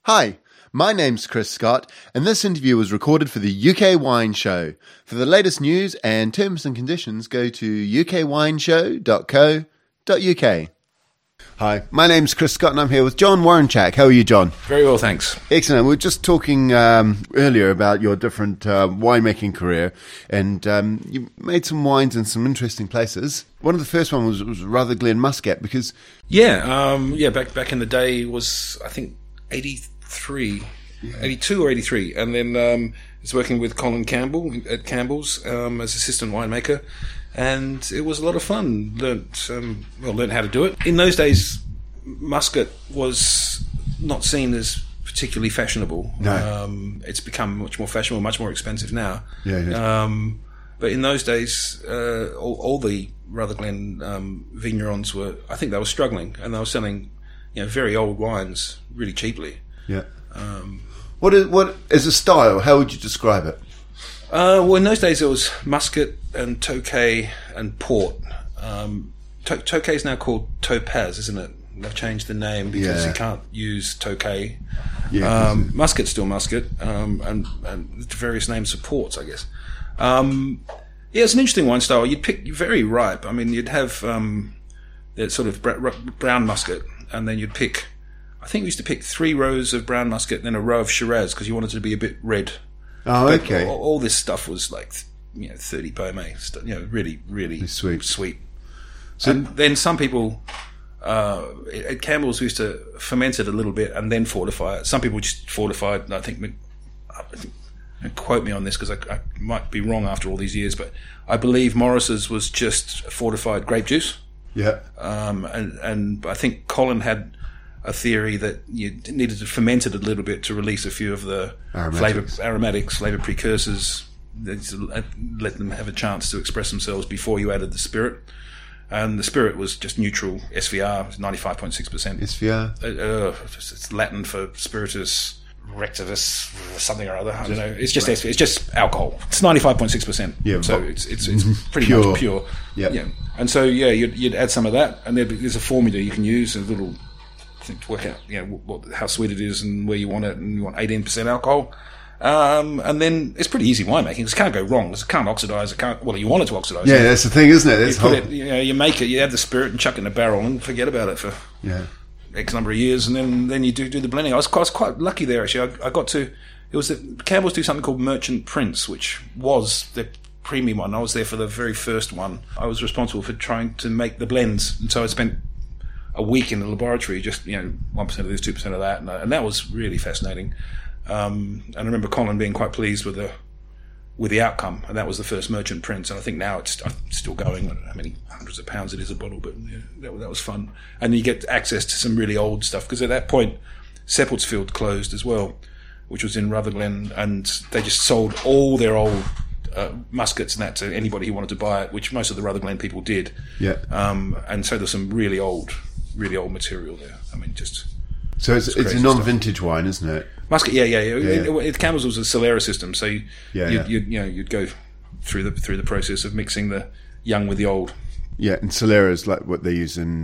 Hi, my name's Chris Scott, and this interview was recorded for the UK Wine Show. For the latest news and terms and conditions, go to ukwineshow.co.uk. Hi, my name's Chris Scott, and I'm here with John Warrenchak. How are you, John? Very well, thanks. Excellent. We were just talking earlier about your different winemaking career, and you made some wines in some interesting places. One of the first one was Rutherglen Muscat, because... Back in the day was, I think, 82 or 83, and then I was working with Colin Campbell at Campbell's as assistant winemaker, and it was a lot of fun. Learned how to do it. In those days, Muscat was not seen as particularly fashionable. No. It's become much more fashionable, much more expensive now. Yeah. But in those days, all the Rutherglen vignerons were struggling, and they were selling, very old wines really cheaply. Yeah. What is a style? How would you describe it? Well, in those days it was Muscat and Tokay and Port. Tokay is now called Topaz, isn't it? They've changed the name because you can't use Tokay. Yeah. Muscat's still Muscat, and various names for ports, I guess. It's an interesting wine style. You'd pick very ripe. I mean, you'd have that sort of brown Muscat, and then you'd pick... I think we used to pick 3 rows of brown Muscat and then a row of Shiraz because you wanted it to be a bit red. Oh, but okay. All this stuff was like, 30 Beaumet, really, really sweet. So, and then some people at Campbell's used to ferment it a little bit and then fortify it. Some people just fortified. I think, quote me on this because I might be wrong after all these years, but I believe Morris's was just fortified grape juice. Yeah. And I think Colin had a theory that you needed to ferment it a little bit to release a few of the aromatics, flavor precursors, let them have a chance to express themselves before you added the spirit. And the spirit was just neutral SVR, 95.6%. SVR? It's Latin for spiritus rectivus, something or other. I don't know. It's just SVR. It's just alcohol. It's 95.6%. Yeah, so it's pretty pure. much pure. Yeah. And so you'd add some of that, and there's a formula you can use, a little thing to work out, how sweet it is and where you want it, and you want 18% alcohol. And then it's pretty easy winemaking. It can't go wrong. It can't oxidize. You want it to oxidize. Yeah, that's the thing, isn't it? You make it, you add the spirit and chuck it in a barrel and forget about it for X number of years, and then you do the blending. I was quite lucky there, actually. I got to, Campbell's do something called Merchant Prince, which was the premium one. I was there for the very first one. I was responsible for trying to make the blends, and so I spent a week in the laboratory, just 1% of this, 2% of that, and that was really fascinating. And I remember Colin being quite pleased with the outcome, and that was the first Merchant Prince. And I think now it's still going. I don't know how many hundreds of pounds it is a bottle, but that was fun. And you get access to some really old stuff because at that point, Seppeltsfield closed as well, which was in Rutherglen, and they just sold all their old Muscats and that to anybody who wanted to buy it, which most of the Rutherglen people did. Yeah. And so there's some really old material there. I mean, just... So it's a non-vintage wine, isn't it? Muscat, yeah. Campbell's was a Solera system, so you'd go through the process of mixing the young with the old. Yeah, and Solera is like what they use in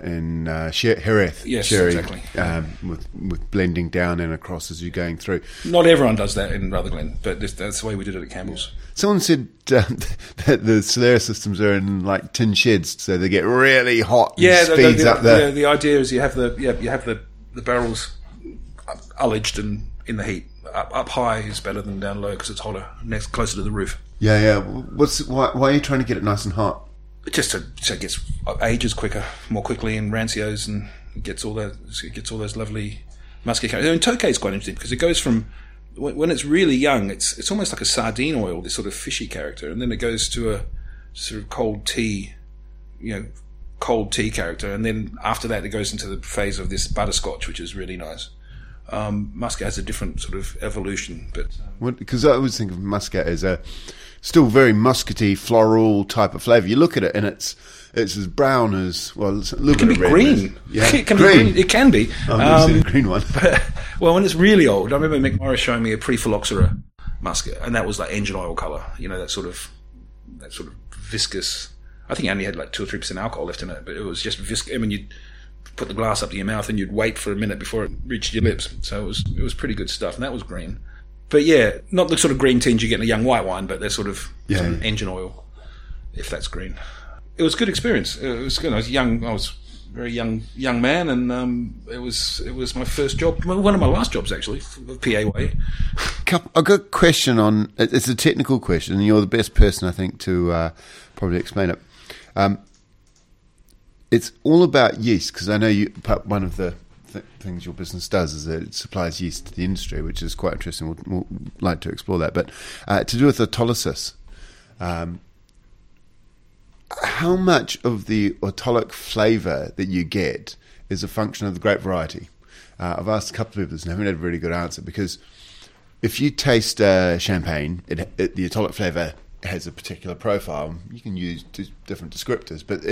Jerez. Yes, sherry, exactly. With blending down and across as you're going through. Not everyone does that in Rutherglen, but that's the way we did it at Campbell's. Someone said that the Solera systems are in like tin sheds, so they get really hot. And speeds up there. The idea is you have the barrels ullaged and in the heat. Up high is better than down low because it's hotter, closer to the roof. Yeah. Why are you trying to get it nice and hot? Just so it gets ages more quickly in Rancios, and it gets all those lovely musky characters. And Tokay is quite interesting because it goes from when it's really young, it's almost like a sardine oil, this sort of fishy character, and then it goes to a sort of cold tea character, and then after that it goes into the phase of this butterscotch, which is really nice. Muscat has a different sort of evolution, but because I always think of Muscat as a still very muscaty, floral type of flavour. You look at it and it's as brown as it's a little bit of red. Green. Yeah, it can be green. It can be. I've never seen a green one. But, when it's really old, I remember Mick Morris showing me a pre-phylloxera Muscat, and that was like engine oil colour. That sort of viscous. I think it only had like 2 or 3% alcohol left in it, but it was just viscous. I mean, put the glass up to your mouth and you'd wait for a minute before it reached your lips. So it was pretty good stuff, and that was green. But yeah, not the sort of green tinge you get in a young white wine, but they're sort of engine oil, if that's green. It was a good experience. It was good. I was young. I was a very young man, and it was my first job. One of my last jobs, actually, PA-way. I've got a question on. It's a technical question, and you're the best person, I think, to probably explain it. It's all about yeast, because I know one of the things your business does is that it supplies yeast to the industry, which is quite interesting. We'll like to explore that. But to do with autolysis, how much of the autolyc flavour that you get is a function of the grape variety? I've asked a couple of people this and haven't had a really good answer, because if you taste champagne, the autolyc flavour has a particular profile. You can use different descriptors, but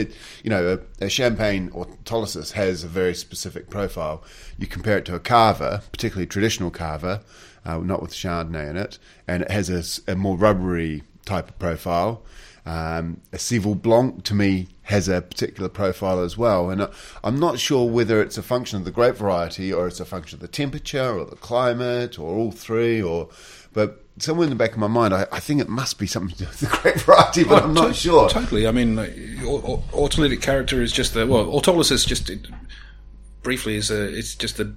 a champagne autolysis has a very specific profile. You compare it to a cava, particularly traditional cava, not with Chardonnay in it, and it has a more rubbery type of profile. A Civil Blanc, to me, has a particular profile as well. And I'm not sure whether it's a function of the grape variety or it's a function of the temperature or the climate or all three. But somewhere in the back of my mind, I think it must be something to do with the grape variety, but I'm not sure. Totally. I mean, autolytic character is just autolysis just briefly it's just the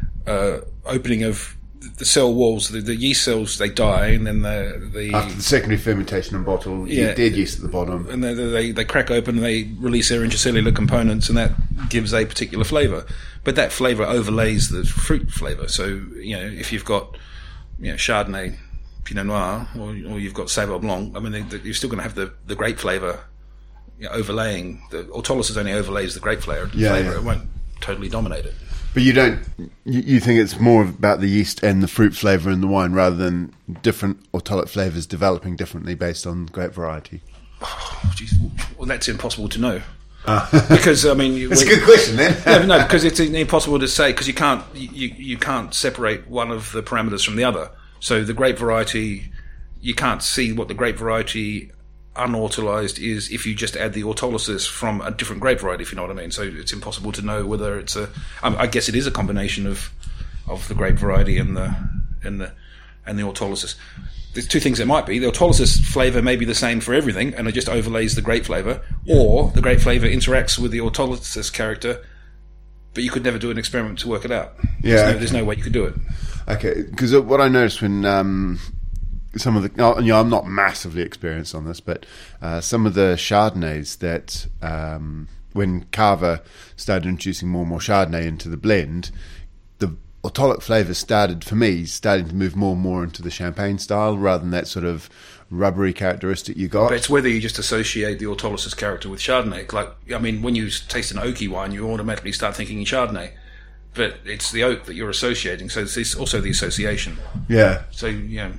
opening of the cell walls. The yeast cells, they die, and then after the secondary fermentation and bottle, you get dead yeast at the bottom, and they crack open and they release their intracellular components, and that gives a particular flavour. But that flavour overlays the fruit flavour. So if you've got Chardonnay, Pinot Noir, or you've got Sauvignon Blanc, I mean, you're still going to have the grape flavour overlaying. The autolysis only overlays the grape flavour. It won't totally dominate it. But you don't. You think it's more about the yeast and the fruit flavour in the wine, rather than different autolyc flavours developing differently based on grape variety. Oh, geez. Well, that's impossible to know. Because I mean, it's a good question, then. No, because it's impossible to say, because you can't separate one of the parameters from the other. So the grape variety, you can't see what the grape variety unautolized is if you just add the autolysis from a different grape variety, if you know what I mean. So it's impossible to know whether it's I guess it is a combination of the grape variety and the autolysis. There's two things it might be. The autolysis flavour may be the same for everything, and it just overlays the grape flavour, or the grape flavour interacts with the autolysis character, but you could never do an experiment to work it out. There's no way you could do it. Okay, because what I noticed when some of the, I'm not massively experienced on this, but some of the Chardonnays that when Cava started introducing more and more Chardonnay into the blend, the autolyc flavour starting to move more and more into the champagne style rather than that sort of rubbery characteristic you got. But it's whether you just associate the autolysis character with Chardonnay. Like, I mean, when you taste an oaky wine, you automatically start thinking Chardonnay. But it's the oak that you're associating, so it's also the association. Yeah. So, Yeah,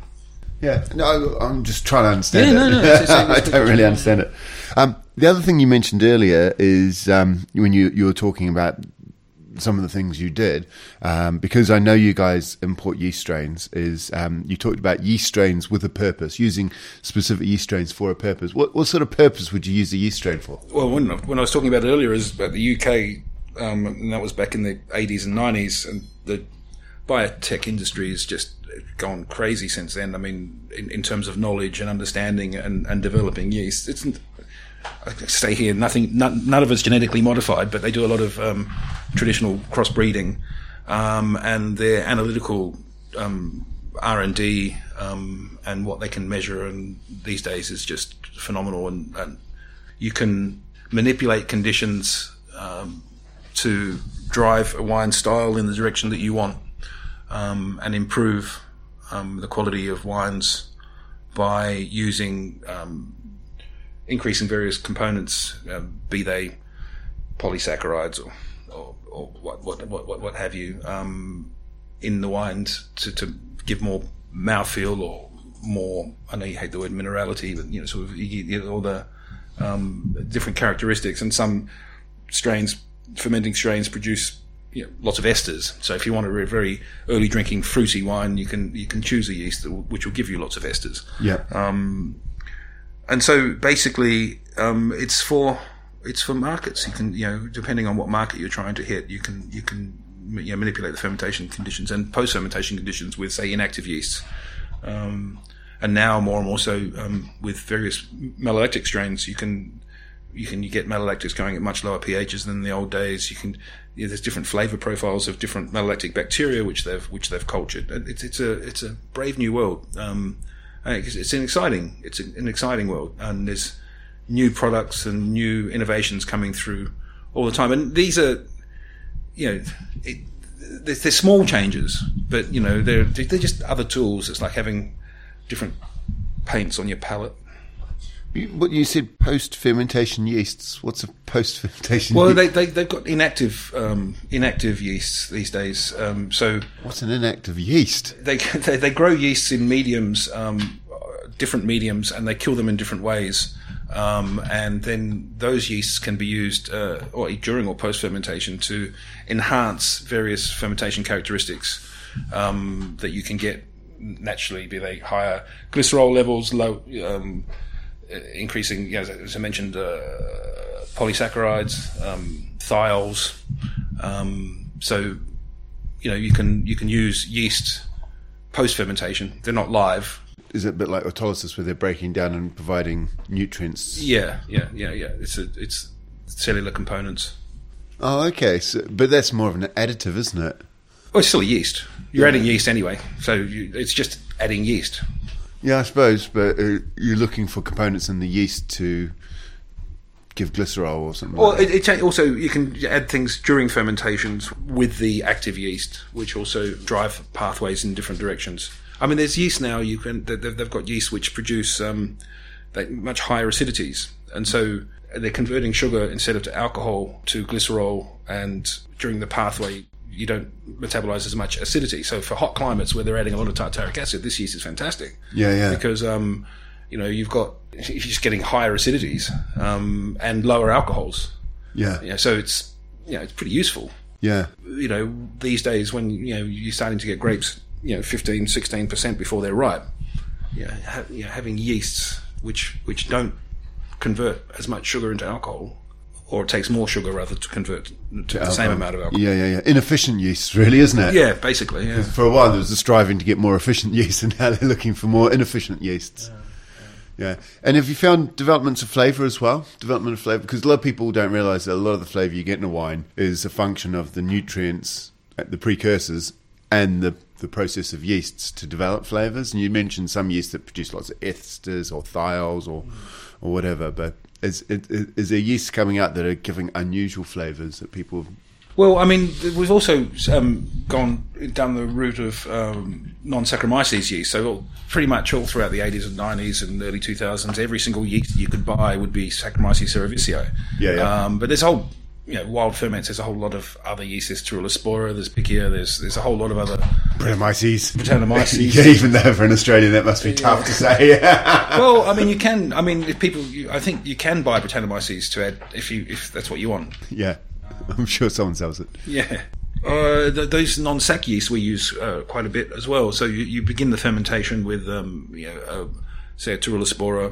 no, I'm just trying to understand it. I don't really understand it. The other thing you mentioned earlier is when you were talking about some of the things you did, because I know you guys import yeast strains, is you talked about yeast strains with a purpose, using specific yeast strains for a purpose. What sort of purpose would you use a yeast strain for? Well, when I was talking about it earlier, is about the UK, and that was back in the 80s and 90s, and the biotech industry has just gone crazy since then. I mean, in terms of knowledge and understanding and developing yeast, I stay here. None of it's genetically modified, but they do a lot of traditional crossbreeding, and their analytical R&D and what they can measure, and these days is just phenomenal. And you can manipulate conditions to drive a wine style in the direction that you want, and improve the quality of wines by using increasing various components, be they polysaccharides or what have you, in the wines to give more mouthfeel or more. I know you hate the word minerality, but sort of you get all the different characteristics. And some fermenting strains produce lots of esters. So if you want a very early drinking fruity wine, you can choose a yeast which will give you lots of esters. Yeah. And so basically, it's for it's for markets. You can, depending on what market you're trying to hit, you can manipulate the fermentation conditions and post-fermentation conditions with, say, inactive yeasts. And now more and more so with various malolactic strains, you get malolactics going at much lower pHs than in the old days. There's different flavor profiles of different malolactic bacteria which they've cultured. It's a brave new world. It's an exciting world, and there's new products and new innovations coming through all the time. And these are, they're small changes, but they're just other tools. It's like having different paints on your palette. What you said, post-fermentation yeasts. What's a post-fermentation? Well, they've got inactive yeasts these days. So what's an inactive yeast? They grow yeasts in mediums, different mediums, and they kill them in different ways. And then those yeasts can be used or during or post-fermentation to enhance various fermentation characteristics that you can get naturally, be they higher glycerol levels, low, increasing, as I mentioned, polysaccharides, thiols. So, you can use yeast post-fermentation. They're not live. Is it a bit like autolysis where they're breaking down and providing nutrients? Yeah. It's cellular components. Oh, okay. But that's more of an additive, isn't it? Well, it's still yeast. You're adding yeast anyway, so it's just adding yeast. Yeah, I suppose, but you're looking for components in the yeast to give glycerol or something. Well, also you can add things during fermentations with the active yeast, which also drive pathways in different directions. I mean, there's yeast now. They've got yeast which produce much higher acidities, and so they're converting sugar instead of to alcohol to glycerol, and during the pathway you don't metabolize as much acidity. So for hot climates where they're adding a lot of tartaric acid, this yeast is fantastic. Yeah. Because you're just getting higher acidities and lower alcohols. Yeah. So it's pretty useful. Yeah. These days when you're starting to get grapes 15-16% before they're ripe, having yeasts which don't convert as much sugar into alcohol, or it takes more sugar rather to convert to the same amount of alcohol. Yeah. Inefficient yeast, really, isn't it? Yeah, basically. Yeah. For a while there was a striving to get more efficient yeast, and now they're looking for more inefficient yeasts. Yeah. And have you found developments of flavour as well? Development of flavour, because a lot of people don't realise that a lot of the flavour you get in a wine is a function of the nutrients, the precursors, and the process of yeasts to develop flavours. And you mentioned some yeasts that produce lots of esters or thiols or whatever, but is there yeasts coming out that are giving unusual flavours that people... Well, I mean, we've also gone down the route of non-Saccharomyces yeast. So pretty much all throughout the 80s and 90s and early 2000s, every single yeast you could buy would be Saccharomyces cerevisiae. Yeah. But there's a whole... wild ferments, there's a whole lot of other yeasts. There's Turulaspora, there's Pichia, there's a whole lot of other... Brettanomyces. Yeah, even though for an Australian that must be tough to say. Well, I mean, you can... I mean, if people... I think you can buy Brettanomyces to add if that's what you want. Yeah, I'm sure someone sells it. Yeah. Those non-sac yeasts we use quite a bit as well. So you begin the fermentation with, say, a Turulaspora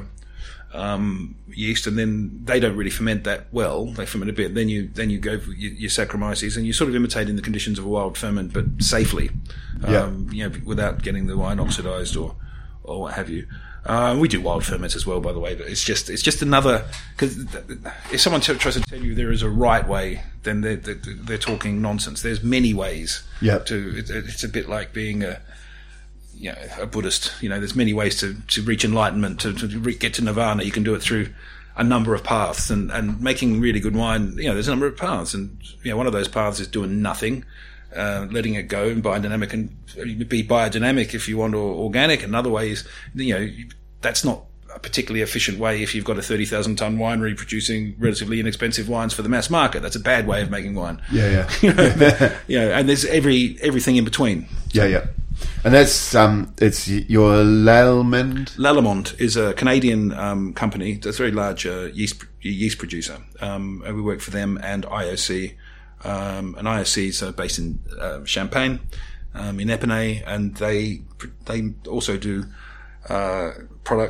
yeast, and then they don't really ferment that well. They ferment a bit. Then you go for your Saccharomyces, and you're sort of imitating the conditions of a wild ferment, but safely, without getting the wine oxidized or what have you. We do wild ferments as well, by the way, but it's just another, because if someone tries to tell you there is a right way, then they're talking nonsense. There's many ways. Yeah. It's a bit like being a Buddhist. There's many ways to reach enlightenment, to get to nirvana. You can do it through a number of paths, and making really good wine, there's a number of paths, and one of those paths is doing nothing, letting it go, and biodynamic, and be biodynamic if you want, or organic. Another way is, that's not a particularly efficient way if you've got a 30,000 ton winery producing relatively inexpensive wines for the mass market. That's a bad way of making wine. Yeah. And there's everything in between. So, yeah. And that's it's your Lallemand? Lallemand is a Canadian company. It's a very large yeast producer. And we work for them and IOC. And IOC is based in Champagne, in Epinay, and they also do products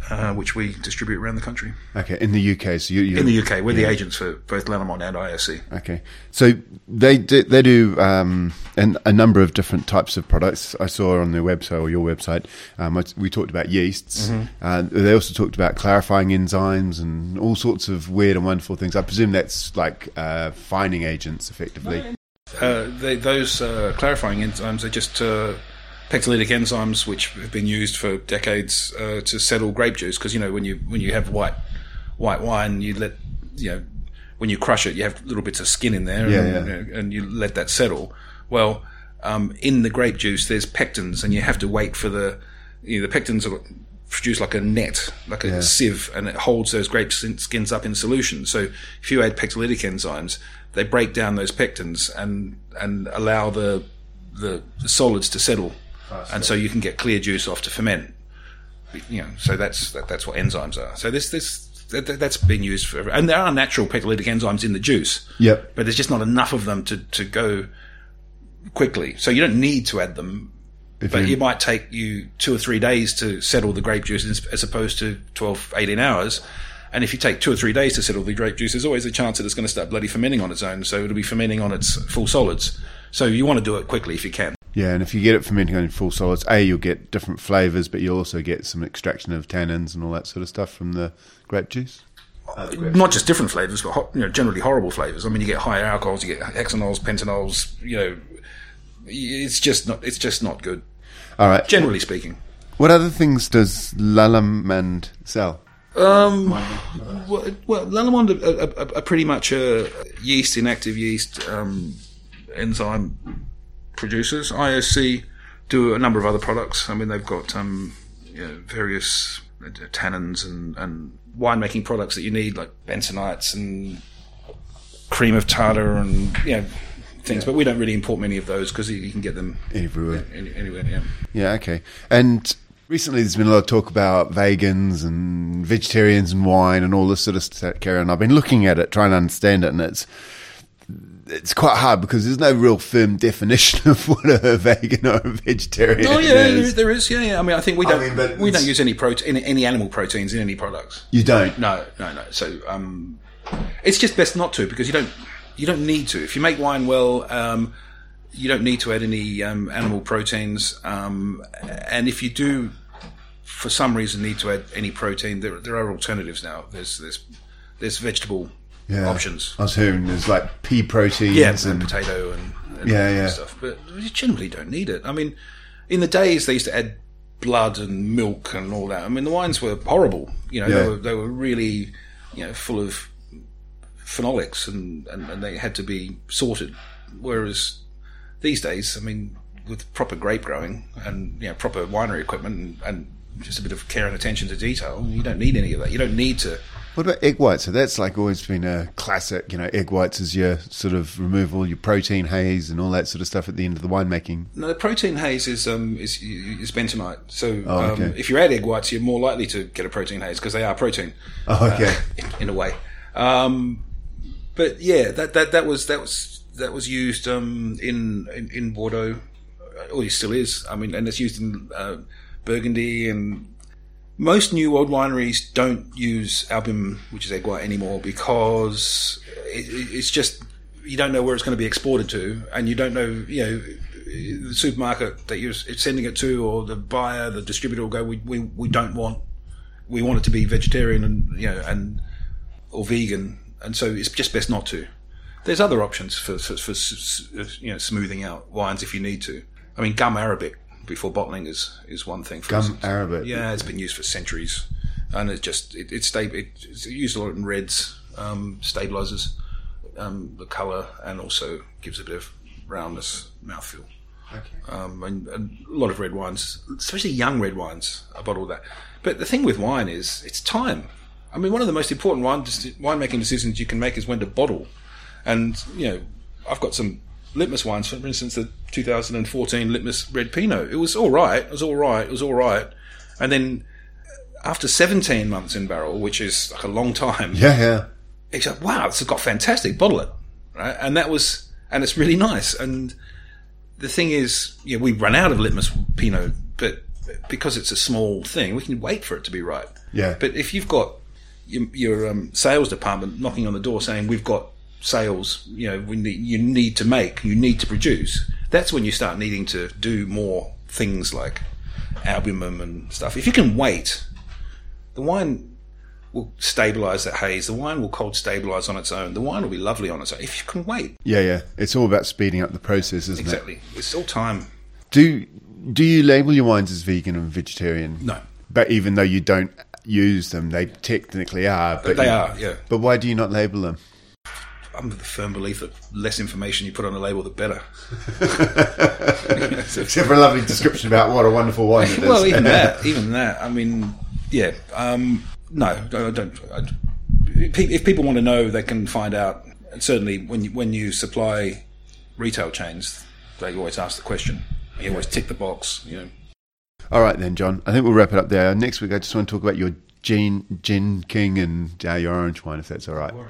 which we distribute around the country. Okay, in the UK. So you're in the UK, we're the agents for both Lallemand and ISC. Okay, so they do a number of different types of products. I saw on their website or your website. We talked about yeasts. They also talked about clarifying enzymes and all sorts of weird and wonderful things. I presume that's like fining agents, effectively. Those clarifying enzymes are just pectolytic enzymes which have been used for decades to settle grape juice, because when you have white wine, when you crush it, you have little bits of skin in there, and you let that settle. Well, in the grape juice there's pectins, and you have to wait for the pectins are produced like a net, like a sieve, and it holds those grape skins up in solution. So if you add pectolytic enzymes, they break down those pectins and allow the solids to settle. And so you can get clear juice off to ferment. So that's what enzymes are. So that's been used for, and there are natural pectolytic enzymes in the juice. Yep. But there's just not enough of them to go quickly. So you don't need to add them. It might take you 2 or 3 days to settle the grape juice as opposed to 12, 18 hours. And if you take 2 or 3 days to settle the grape juice, there's always a chance that it's going to start bloody fermenting on its own. So it'll be fermenting on its full solids. So you want to do it quickly if you can. Yeah, and if you get it fermenting on full solids, you'll get different flavours, but you'll also get some extraction of tannins and all that sort of stuff from the grape juice. Not just different flavours, but generally horrible flavours. I mean, you get higher alcohols, you get hexanols, pentanols. It's just not good. All right. Generally speaking. What other things does Lallemand sell? Lallemand are pretty much yeast, inactive yeast, enzyme producers. ISC do a number of other products. I mean, they've got various tannins and winemaking products that you need, like benzenites and cream of tartar and things. But we don't really import many of those because you can get them everywhere. Anywhere, yeah. Yeah, okay. And recently there's been a lot of talk about vegans and vegetarians and wine and all this sort of stuff, Karen. I've been looking at it, trying to understand it, and it's quite hard because there's no real firm definition of what a vegan or a vegetarian is. There is. Yeah. I mean, I think we don't use any animal proteins in any products. You don't? No. So it's just best not to, because you don't need to. If you make wine well, you don't need to add any animal proteins. And if you do, for some reason, need to add any protein, there are alternatives now. There's vegetable options. I was hearing there's like pea proteins and potato and stuff. But you generally don't need it. I mean, in the days they used to add blood and milk and all that. I mean, the wines were horrible. They were really full of phenolics and they had to be sorted. Whereas these days, I mean, with proper grape growing and proper winery equipment and just a bit of care and attention to detail, you don't need any of that. You don't need to. What about egg whites? So that's like always been a classic. Egg whites is your sort of removal, your protein haze, and all that sort of stuff at the end of the winemaking. No, the protein haze is bentonite. So if you add egg whites, you're more likely to get a protein haze because they are protein. Oh, okay. In a way, but yeah, that was used in Bordeaux, or it still is. I mean, and it's used in Burgundy, and most New World wineries don't use Albium, which is egg white, anymore because it's just, you don't know where it's going to be exported to, and you don't know, the supermarket that you're sending it to, or the buyer, the distributor will go, we want it to be vegetarian and or vegan, and so it's just best not to. There's other options for smoothing out wines if you need to. I mean, gum arabic before bottling is one thing. Gum arabic, yeah, it's been used for centuries, and it's used a lot in reds, stabilizes the color, and also gives a bit of roundness, mouthfeel. Okay. And a lot of red wines, especially young red wines, are bottled that. But the thing with wine is it's time. I mean, one of the most important winemaking decisions you can make is when to bottle. And I've got some Litmus wines, for instance, the 2014 Litmus Red Pinot. It was all right. And then after 17 months in barrel, which is like a long time, it's like, wow, this has got fantastic. Bottle it, right? And it's really nice. And the thing is, we run out of Litmus Pinot, but because it's a small thing, we can wait for it to be right. Yeah. But if you've got your sales department knocking on the door saying, we've got sales, you need to make, you need to produce, that's when you start needing to do more things like albumin and stuff. If you can wait, the wine will stabilise that haze. The wine will cold stabilise on its own. The wine will be lovely on its own. If you can wait. Yeah. It's all about speeding up the process, isn't it? Exactly. It's all time. Do you label your wines as vegan and vegetarian? No. But even though you don't use them, they technically are. But they are, yeah. But why do you not label them? I'm of the firm belief that less information you put on a label, the better. Except for a lovely description about what a wonderful wine it is. Well, even that. I mean, yeah. No, I don't. If people want to know, they can find out. And certainly, when you supply retail chains, they always ask the question. You always tick the box. All right then, John. I think we'll wrap it up there. Next week, I just want to talk about your Gin King and your orange wine, if that's all right.